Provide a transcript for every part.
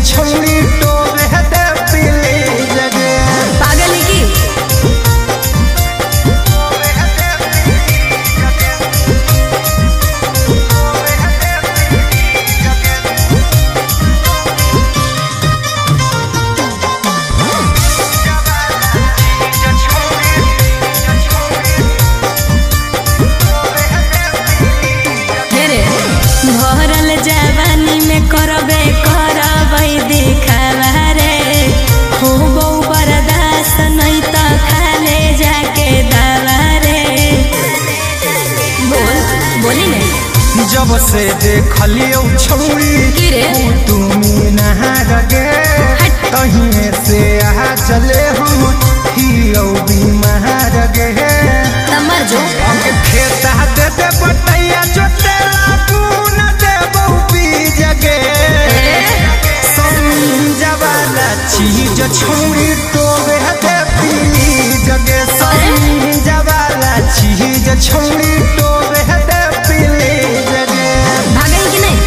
छौड़ी टोवे दे पीली जगे पागल है की भरल जवानी में करबे करबै दिखावा रे हो बो बर्दाश्त नहीं तो खाले जाके दावा रे बोली नहीं जब से देखलियो छौड़ी तुम्हें नहा रगे तहिए से आ चले हम हियो बीमार गे तमर जो हमके खेता दे दे बटैया जो तेरा पून दे बहुपी जगे समझवाला चीज छौड़ी टोवे दे पीली जगे समझवाला चीज छौड़ी टोवे दे पीली जगे भागई कि नहीं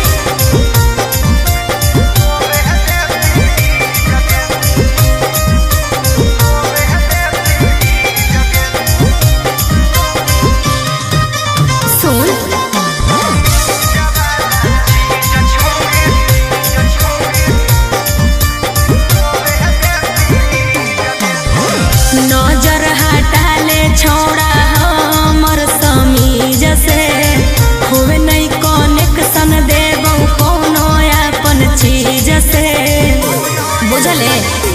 नजर हटा ले छोड़ा हमर समीज से होवे नहीं कनेक्शन देबो कोनो अपन चीज से बुझले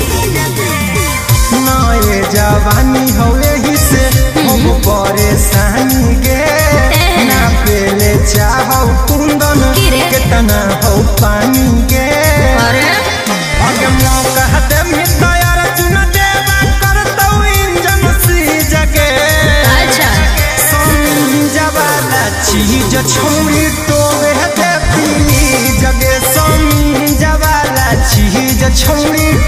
नए जवानी हो यही से हम परेशानी गे ना पेले चाहो कुंदन कितना हो पानी गे अगे मौका दे मितायर चुन देवा करतौ इंजन सी जगे अच्छा समझवाला चीज छौड़ी टोवे दे पीली जगे समझवाला चीज छौड़ी